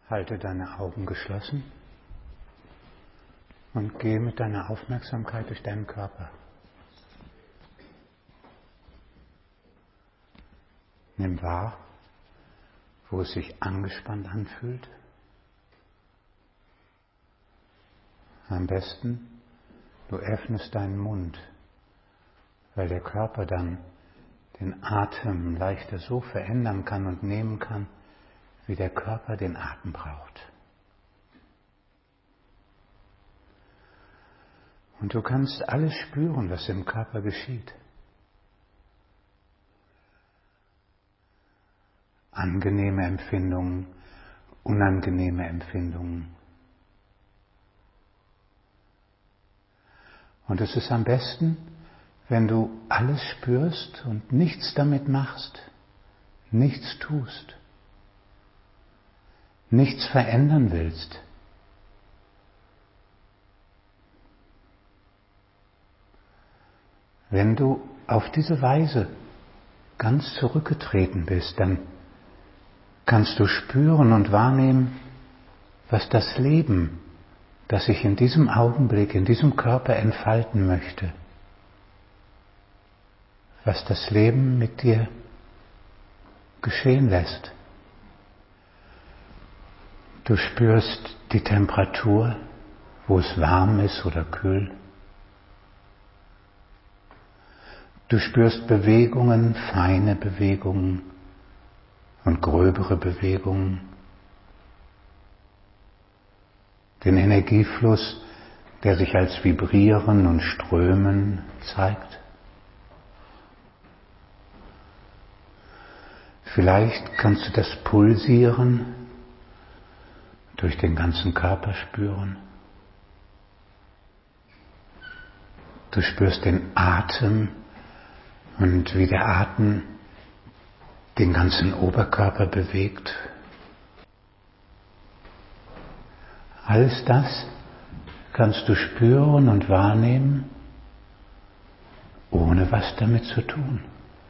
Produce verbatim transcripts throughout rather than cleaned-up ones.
Halte deine Augen geschlossen und gehe mit deiner Aufmerksamkeit durch deinen Körper. Nimm wahr, wo es sich angespannt anfühlt. Am besten, du öffnest deinen Mund, weil der Körper dann den Atem leichter so verändern kann und nehmen kann, wie der Körper den Atem braucht. Und du kannst alles spüren, was im Körper geschieht. Angenehme Empfindungen, unangenehme Empfindungen. Und es ist am besten, wenn du alles spürst und nichts damit machst, nichts tust, nichts verändern willst. Wenn du auf diese Weise ganz zurückgetreten bist, dann kannst du spüren und wahrnehmen, was das Leben, das sich in diesem Augenblick, in diesem Körper entfalten möchte, was das Leben mit dir geschehen lässt. Du spürst die Temperatur, wo es warm ist oder kühl. Du spürst Bewegungen, feine Bewegungen und gröbere Bewegungen. Den Energiefluss, der sich als Vibrieren und Strömen zeigt. Vielleicht kannst du das Pulsieren durch den ganzen Körper spüren. Du spürst den Atem und wie der Atem den ganzen Oberkörper bewegt. Alles das kannst du spüren und wahrnehmen, ohne was damit zu tun.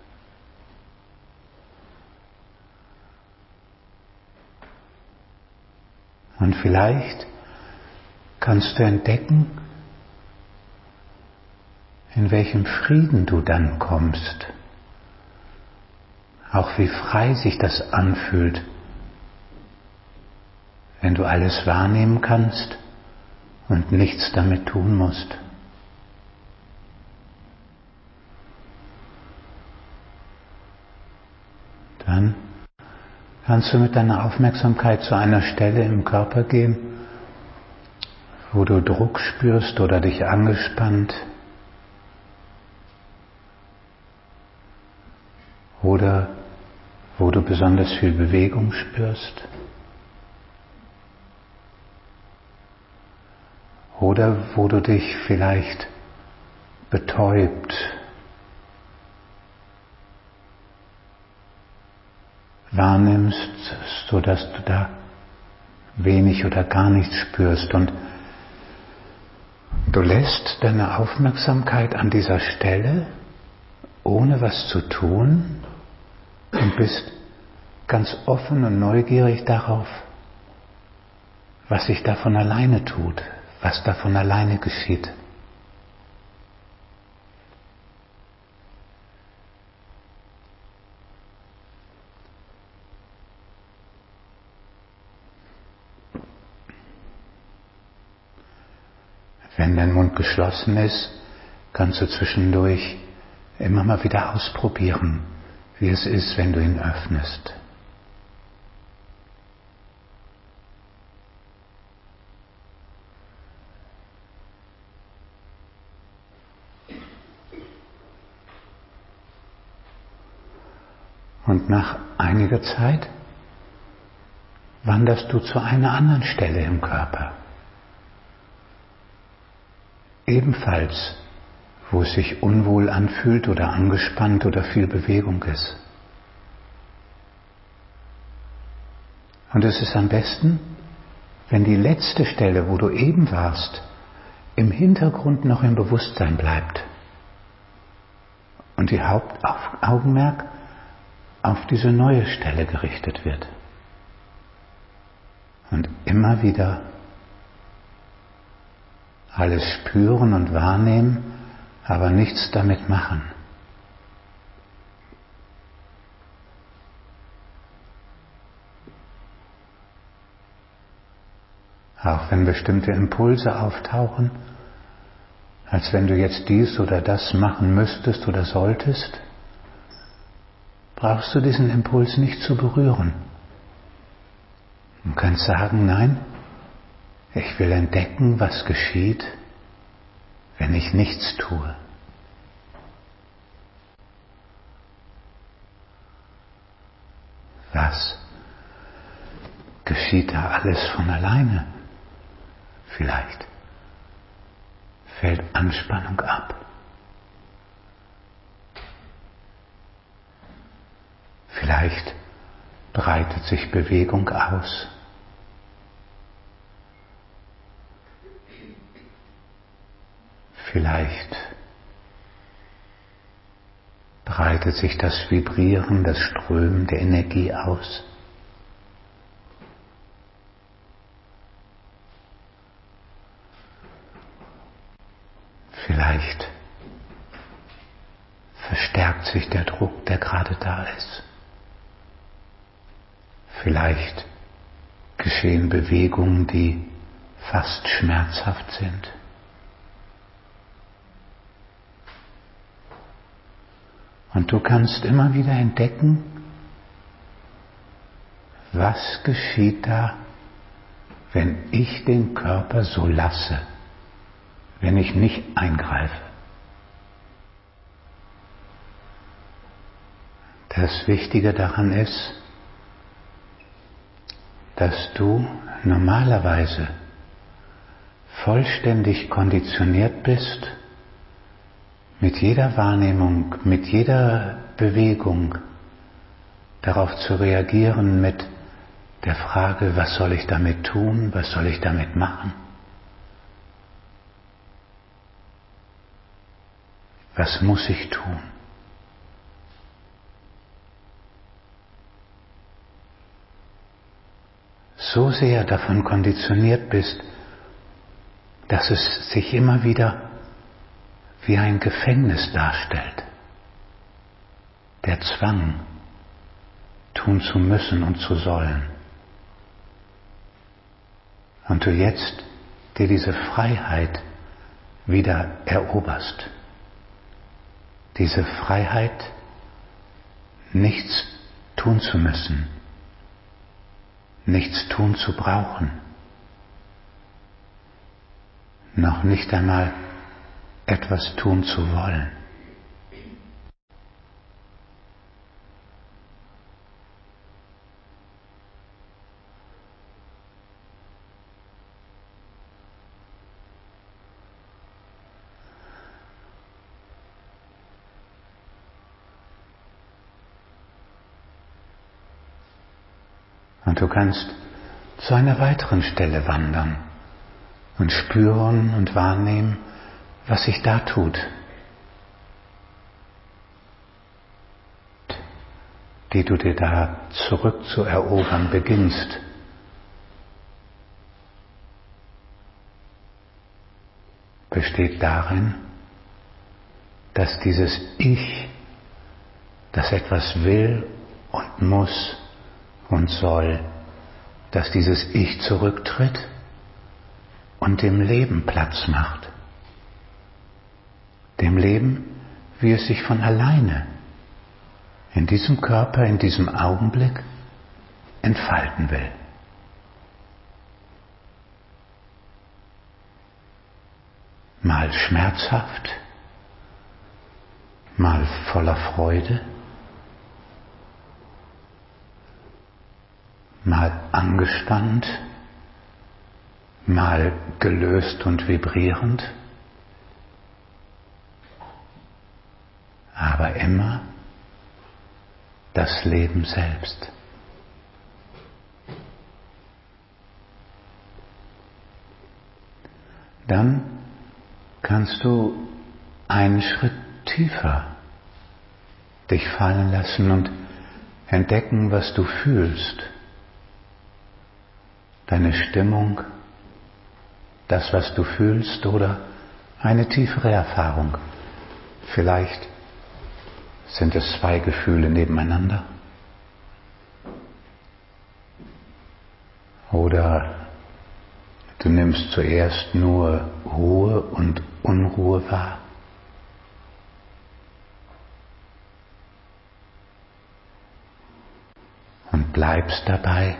Und vielleicht kannst du entdecken, in welchem Frieden du dann kommst. Auch wie frei sich das anfühlt, wenn du alles wahrnehmen kannst und nichts damit tun musst. Dann kannst du mit deiner Aufmerksamkeit zu einer Stelle im Körper gehen, wo du Druck spürst oder dich angespannt oder wo du besonders viel Bewegung spürst oder wo du dich vielleicht betäubt, wahrnimmst, sodass du da wenig oder gar nichts spürst und du lässt deine Aufmerksamkeit an dieser Stelle, ohne was zu tun, und bist ganz offen und neugierig darauf, was sich da von alleine tut, was da von alleine geschieht. Wenn dein Mund geschlossen ist, kannst du zwischendurch immer mal wieder ausprobieren, wie es ist, wenn du ihn öffnest. Und nach einiger Zeit wanderst du zu einer anderen Stelle im Körper. Ebenfalls, wo es sich unwohl anfühlt oder angespannt oder viel Bewegung ist. Und es ist am besten, wenn die letzte Stelle, wo du eben warst, im Hintergrund noch im Bewusstsein bleibt und die Hauptaugenmerk auf diese neue Stelle gerichtet wird. Und immer wieder alles spüren und wahrnehmen, aber nichts damit machen. Auch wenn bestimmte Impulse auftauchen, als wenn du jetzt dies oder das machen müsstest oder solltest, brauchst du diesen Impuls nicht zu berühren. Du kannst sagen, nein, ich will entdecken, was geschieht, wenn ich nichts tue. Was geschieht da alles von alleine? Vielleicht fällt Anspannung ab. Vielleicht breitet sich Bewegung aus. Vielleicht breitet sich das Vibrieren, das Strömen der Energie aus. Vielleicht verstärkt sich der Druck, der gerade da ist. Vielleicht geschehen Bewegungen, die fast schmerzhaft sind. Und du kannst immer wieder entdecken, was geschieht da, wenn ich den Körper so lasse, wenn ich nicht eingreife. Das Wichtige daran ist, dass du normalerweise vollständig konditioniert bist, mit jeder Wahrnehmung, mit jeder Bewegung darauf zu reagieren mit der Frage, was soll ich damit tun, was soll ich damit machen? Was muss ich tun? So sehr davon konditioniert bist, dass es sich immer wieder wie ein Gefängnis darstellt. Der Zwang, tun zu müssen und zu sollen. Und du jetzt dir diese Freiheit wieder eroberst. Diese Freiheit, nichts tun zu müssen, nichts tun zu brauchen, noch nicht einmal etwas tun zu wollen. Und du kannst zu einer weiteren Stelle wandern und spüren und wahrnehmen, was sich da tut. Die du dir da zurückzuerobern beginnst. Besteht darin, dass dieses Ich, das etwas will und muss und soll, dass dieses Ich zurücktritt und dem Leben Platz macht. Dem Leben, wie es sich von alleine in diesem Körper, in diesem Augenblick entfalten will. Mal schmerzhaft, mal voller Freude, mal angespannt, mal gelöst und vibrierend, aber immer das Leben selbst. Dann kannst du einen Schritt tiefer dich fallen lassen und entdecken, was du fühlst. deine Stimmung, das, was du fühlst oder eine tiefere Erfahrung. Vielleicht sind es zwei Gefühle nebeneinander. Oder du nimmst zuerst nur Ruhe und Unruhe wahr. Und bleibst dabei.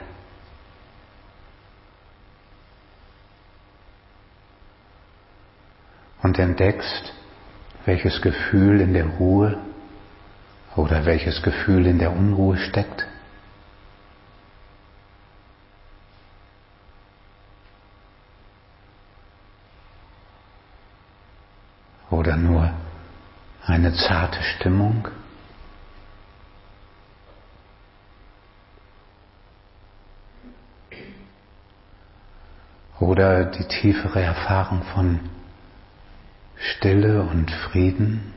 Und entdeckst, welches Gefühl in der Ruhe oder welches Gefühl in der Unruhe steckt. Oder nur eine zarte Stimmung. Oder die tiefere Erfahrung von Stille und Frieden.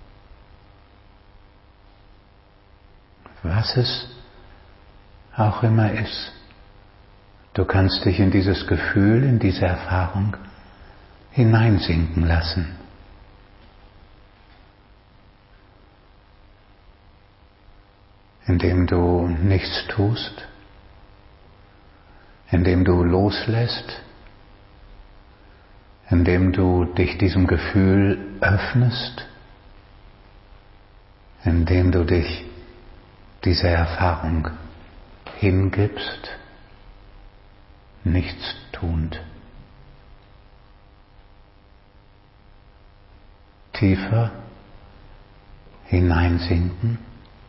Was es auch immer ist, du kannst dich in dieses Gefühl, in diese Erfahrung hineinsinken lassen. Indem du nichts tust, indem du loslässt, indem du dich diesem Gefühl öffnest, indem du dich dieser Erfahrung hingibst, nichts tuend. Tiefer hineinsinken,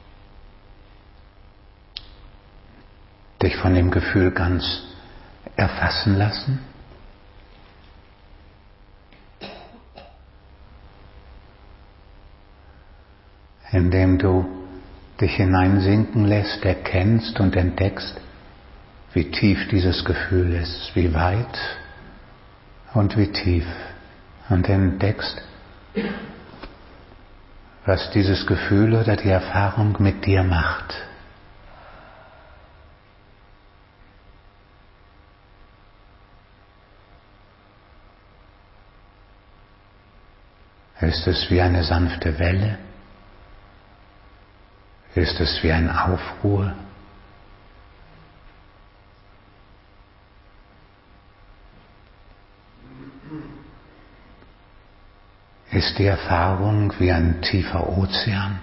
dich von dem Gefühl ganz erfassen lassen. Indem du dich hineinsinken lässt, erkennst und entdeckst, wie tief dieses Gefühl ist, wie weit und wie tief. Und entdeckst, was dieses Gefühl oder die Erfahrung mit dir macht. Ist es wie eine sanfte Welle? Ist es wie ein Aufruhr? Ist die Erfahrung wie ein tiefer Ozean?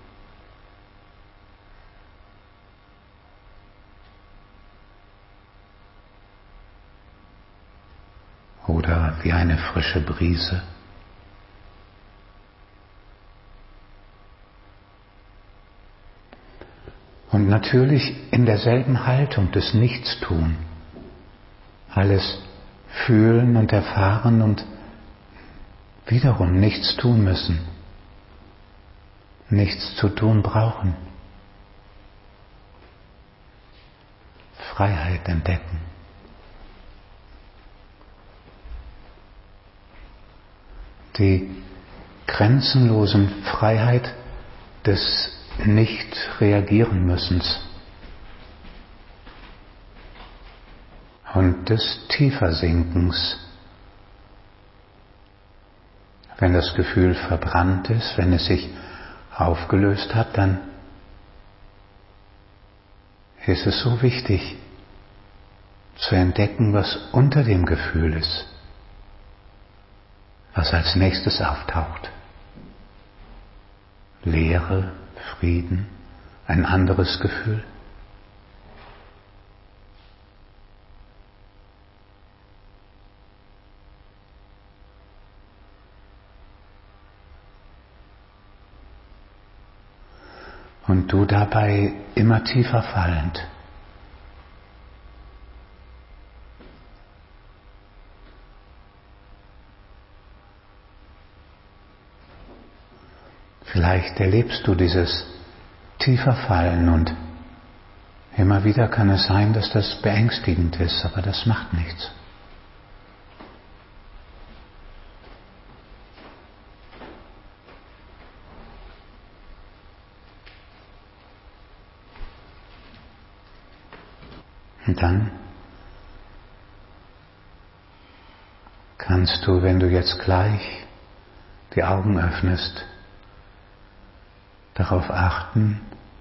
Oder wie eine frische Brise? Und natürlich in derselben Haltung des Nichtstun. Alles fühlen und erfahren und wiederum nichts tun müssen. Nichts zu tun brauchen. Freiheit entdecken. Die grenzenlosen Freiheit des Nicht-Reagieren-Müssens und des Tiefersinkens. Wenn das Gefühl verbrannt ist, wenn es sich aufgelöst hat, dann ist es so wichtig zu entdecken, was unter dem Gefühl ist, was als nächstes auftaucht. Leere, Frieden, ein anderes Gefühl. Und du dabei immer tiefer fallend. Vielleicht erlebst du dieses tiefer Fallen und immer wieder kann es sein, dass das beängstigend ist, aber das macht nichts. Und dann kannst du, wenn du jetzt gleich die Augen öffnest, darauf achten,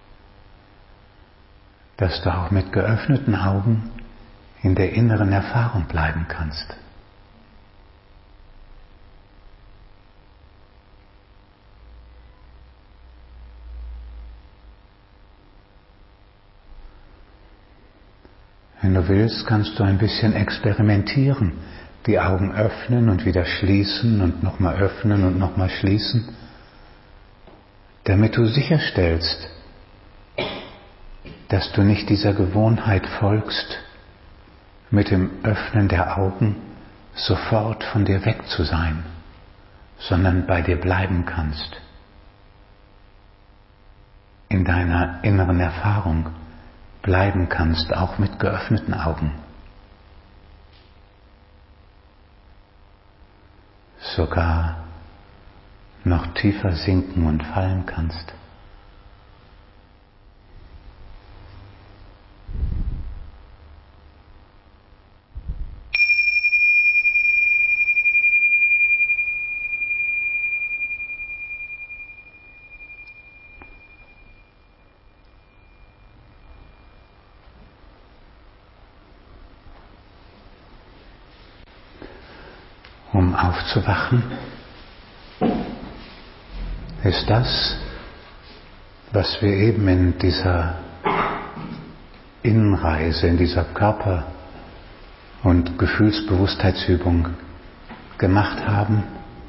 dass du auch mit geöffneten Augen in der inneren Erfahrung bleiben kannst. Wenn du willst, kannst du ein bisschen experimentieren, die Augen öffnen und wieder schließen und nochmal öffnen und nochmal schließen, damit du sicherstellst, dass du nicht dieser Gewohnheit folgst, mit dem Öffnen der Augen sofort von dir weg zu sein, sondern bei dir bleiben kannst, in deiner inneren Erfahrung bleiben kannst, auch mit geöffneten Augen. Sogar noch tiefer sinken und fallen kannst. Um aufzuwachen, ist das, was wir eben in dieser Innenreise, in dieser Körper- und Gefühlsbewusstheitsübung gemacht haben,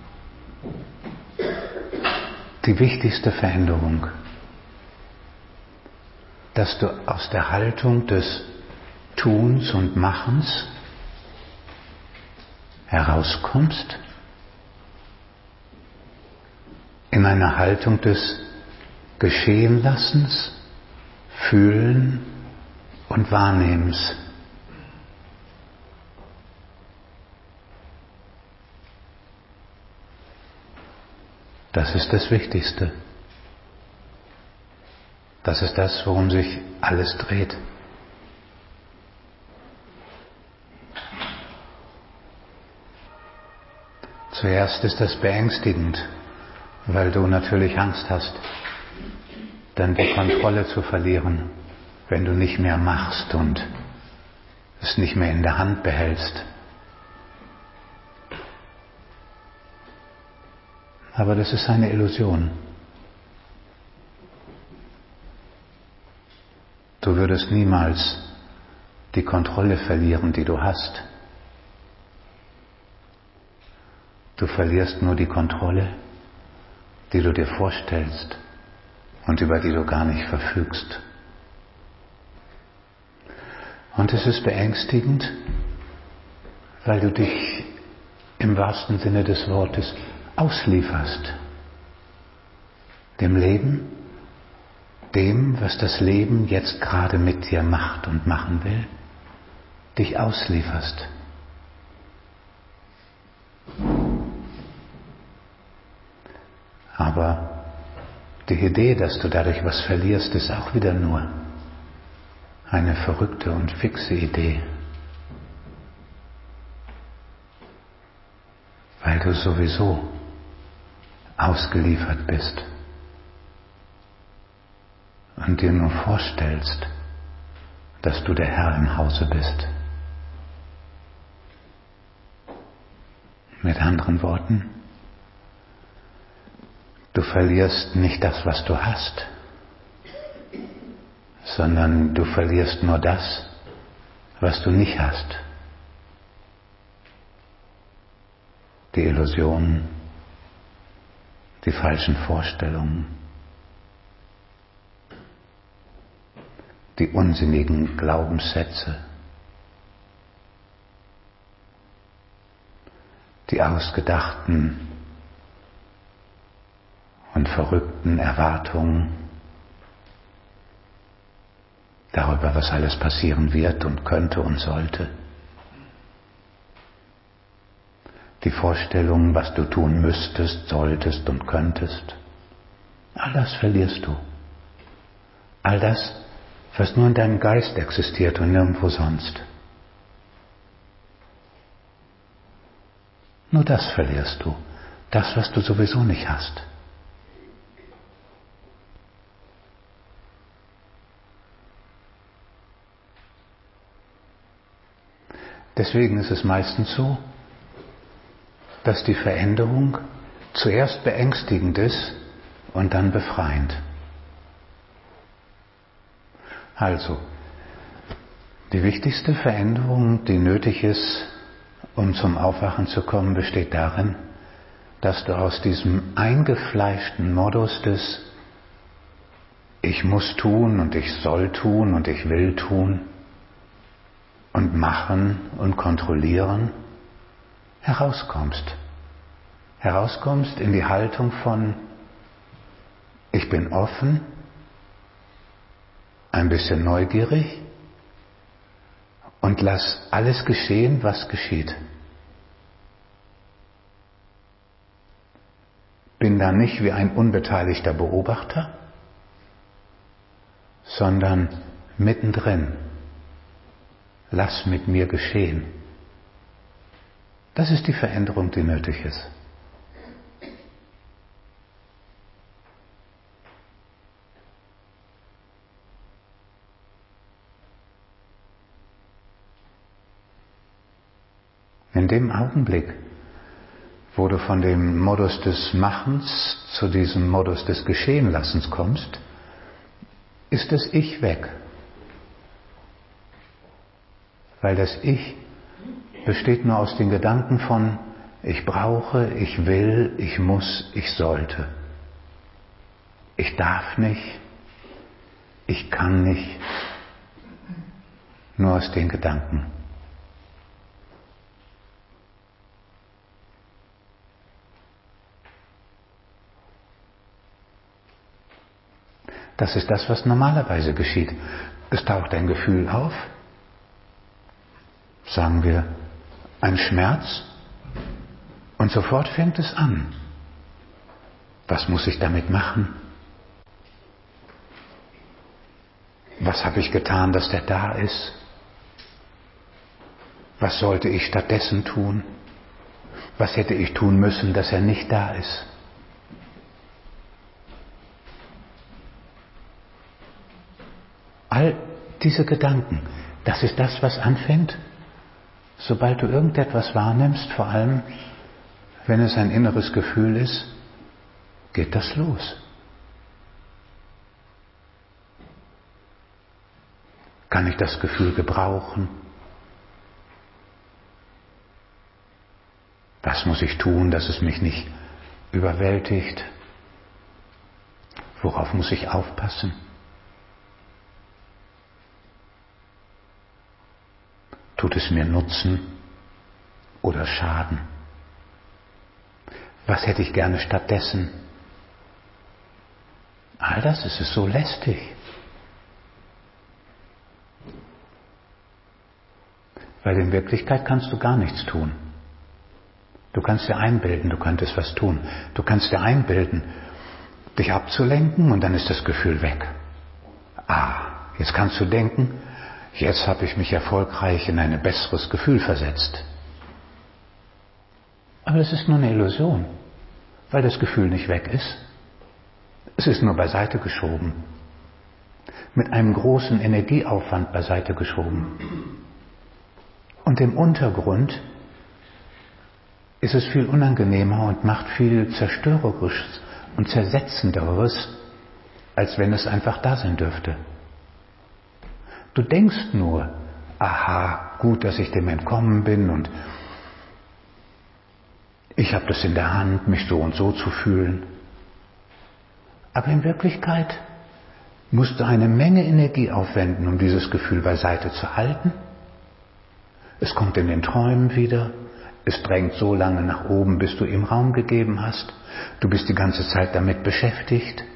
die wichtigste Veränderung, dass du aus der Haltung des Tuns und Machens herauskommst in eine Haltung des Geschehenlassens, Fühlen und Wahrnehmens. Das ist das Wichtigste. Das ist das, worum sich alles dreht. Zuerst ist das beängstigend, weil du natürlich Angst hast, dann die Kontrolle zu verlieren, wenn du nicht mehr machst und es nicht mehr in der Hand behältst. Aber das ist eine Illusion. Du würdest niemals die Kontrolle verlieren, die du hast. Du verlierst nur die Kontrolle, die du dir vorstellst und über die du gar nicht verfügst. Und es ist beängstigend, weil du dich im wahrsten Sinne des Wortes auslieferst. Dem Leben, dem, was das Leben jetzt gerade mit dir macht und machen will, dich auslieferst. Aber die Idee, dass du dadurch was verlierst, ist auch wieder nur eine verrückte und fixe Idee. Weil du sowieso ausgeliefert bist und dir nur vorstellst, dass du der Herr im Hause bist. Mit anderen Worten, du verlierst nicht das, was du hast, sondern du verlierst nur das, was du nicht hast. Die Illusionen, die falschen Vorstellungen, die unsinnigen Glaubenssätze, die ausgedachten und verrückten Erwartungen darüber, was alles passieren wird und könnte und sollte. Die Vorstellungen, was du tun müsstest, solltest und könntest. All das verlierst du. All das, was nur in deinem Geist existiert und nirgendwo sonst. Nur das verlierst du. Das, was du sowieso nicht hast. Deswegen ist es meistens so, dass die Veränderung zuerst beängstigend ist und dann befreiend. Also, die wichtigste Veränderung, die nötig ist, um zum Aufwachen zu kommen, besteht darin, dass du aus diesem eingefleischten Modus des Ich muss tun und ich soll tun und ich will tun und machen und kontrollieren herauskommst. Herauskommst in die Haltung von ich bin offen, ein bisschen neugierig und lass alles geschehen, was geschieht. Bin da nicht wie ein unbeteiligter Beobachter, sondern mittendrin. Lass mit mir geschehen. Das ist die Veränderung, die nötig ist. In dem Augenblick, wo du von dem Modus des Machens zu diesem Modus des Geschehenlassens kommst, ist das Ich weg. Weil das Ich besteht nur aus den Gedanken von ich brauche, ich will, ich muss, ich sollte. Ich darf nicht, ich kann nicht. Nur aus den Gedanken. Das ist das, was normalerweise geschieht. Es taucht ein Gefühl auf, sagen wir, ein Schmerz, und sofort fängt es an. Was muss ich damit machen? Was habe ich getan, dass der da ist? Was sollte ich stattdessen tun? Was hätte ich tun müssen, dass er nicht da ist? All diese Gedanken, das ist das, was anfängt, sobald du irgendetwas wahrnimmst, vor allem wenn es ein inneres Gefühl ist, geht das los. Kann ich das Gefühl gebrauchen? Was muss ich tun, dass es mich nicht überwältigt? Worauf muss ich aufpassen? Tut es mir Nutzen oder Schaden? Was hätte ich gerne stattdessen? All das ist es so lästig. Weil in Wirklichkeit kannst du gar nichts tun. Du kannst dir einbilden, du könntest was tun. Du kannst dir einbilden, dich abzulenken und dann ist das Gefühl weg. Ah, jetzt kannst du denken, jetzt habe ich mich erfolgreich in ein besseres Gefühl versetzt. Aber das ist nur eine Illusion, weil das Gefühl nicht weg ist. Es ist nur beiseite geschoben. Mit einem großen Energieaufwand beiseite geschoben. Und im Untergrund ist es viel unangenehmer und macht viel Zerstörerisches und Zersetzenderes, als wenn es einfach da sein dürfte. Du denkst nur, aha, gut, dass ich dem entkommen bin und ich habe das in der Hand, mich so und so zu fühlen. Aber in Wirklichkeit musst du eine Menge Energie aufwenden, um dieses Gefühl beiseite zu halten. Es kommt in den Träumen wieder. Es drängt so lange nach oben, bis du ihm Raum gegeben hast. Du bist die ganze Zeit damit beschäftigt.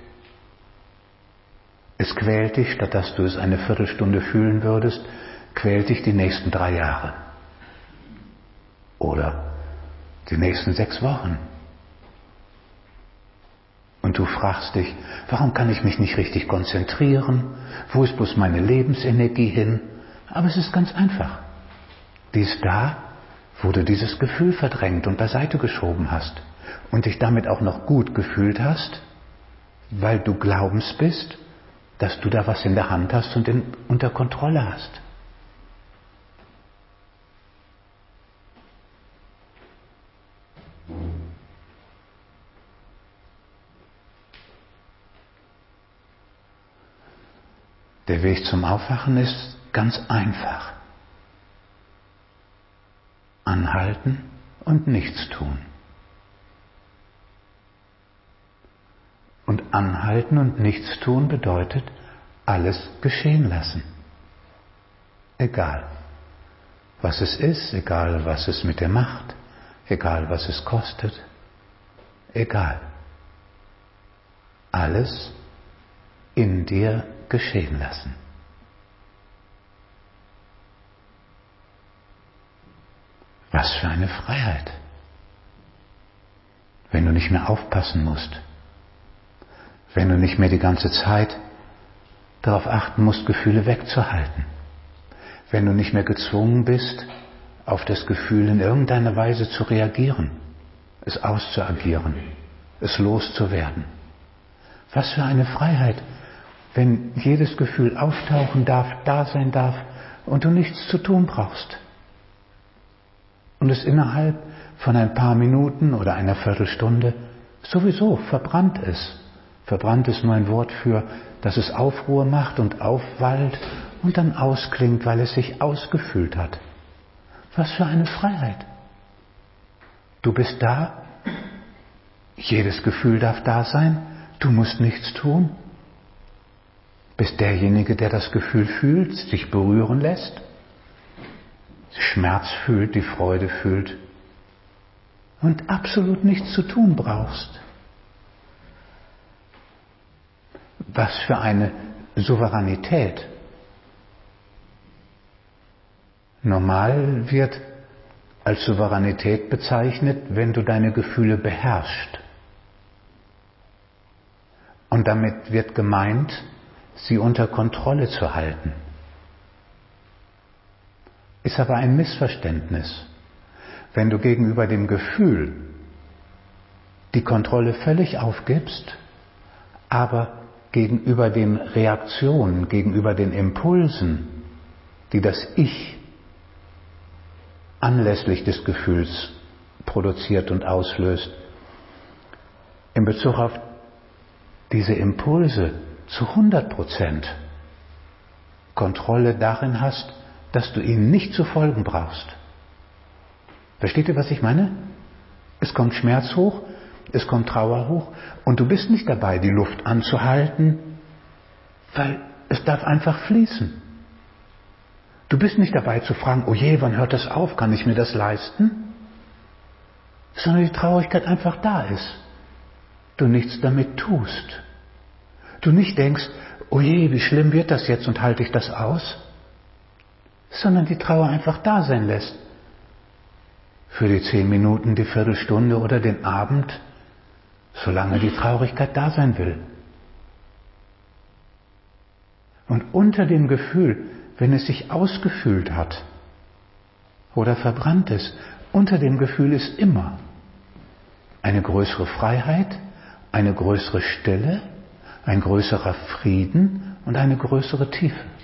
Es quält dich, statt dass du es eine Viertelstunde fühlen würdest, quält dich die nächsten drei Jahre. Oder die nächsten sechs Wochen. Und du fragst dich, warum kann ich mich nicht richtig konzentrieren? Wo ist bloß meine Lebensenergie hin? Aber es ist ganz einfach. Die ist da, wo du dieses Gefühl verdrängt und beiseite geschoben hast und dich damit auch noch gut gefühlt hast, weil du glaubens bist, dass du da was in der Hand hast und in, unter Kontrolle hast. Der Weg zum Aufwachen ist ganz einfach. Anhalten und nichts tun. Und anhalten und nichts tun bedeutet, alles geschehen lassen. Egal, was es ist, egal, was es mit dir macht, egal, was es kostet, egal. Alles in dir geschehen lassen. Was für eine Freiheit, wenn du nicht mehr aufpassen musst, wenn du nicht mehr die ganze Zeit darauf achten musst, Gefühle wegzuhalten, wenn du nicht mehr gezwungen bist, auf das Gefühl in irgendeiner Weise zu reagieren, es auszuagieren, es loszuwerden. Was für eine Freiheit, wenn jedes Gefühl auftauchen darf, da sein darf und du nichts zu tun brauchst. Und es innerhalb von ein paar Minuten oder einer Viertelstunde sowieso verbrannt ist. Verbrannt ist nur ein Wort für, dass es Aufruhr macht und aufwallt und dann ausklingt, weil es sich ausgefühlt hat. Was für eine Freiheit. Du bist da, jedes Gefühl darf da sein, du musst nichts tun. Bist derjenige, der das Gefühl fühlt, sich berühren lässt, Schmerz fühlt, die Freude fühlt und absolut nichts zu tun brauchst. Was für eine Souveränität. Normal wird als Souveränität bezeichnet, wenn du deine Gefühle beherrschst. Und damit wird gemeint, sie unter Kontrolle zu halten. Ist aber ein Missverständnis. Wenn du gegenüber dem Gefühl die Kontrolle völlig aufgibst, aber gegenüber den Reaktionen, gegenüber den Impulsen, die das Ich anlässlich des Gefühls produziert und auslöst, in Bezug auf diese Impulse zu hundert Prozent Kontrolle darin hast, dass du ihnen nicht zu folgen brauchst. Versteht ihr, was ich meine? Es kommt Schmerz hoch, es kommt Trauer hoch und du bist nicht dabei, die Luft anzuhalten, weil es darf einfach fließen. Du bist nicht dabei zu fragen, oh je, wann hört das auf, kann ich mir das leisten? Sondern die Traurigkeit einfach da ist. Du nichts damit tust. Du nicht denkst, oh je, wie schlimm wird das jetzt und halte ich das aus? Sondern die Trauer einfach da sein lässt. Für die zehn Minuten, die Viertelstunde oder den Abend, solange die Traurigkeit da sein will. Und unter dem Gefühl, wenn es sich ausgefühlt hat oder verbrannt ist, unter dem Gefühl ist immer eine größere Freiheit, eine größere Stille, ein größerer Frieden und eine größere Tiefe.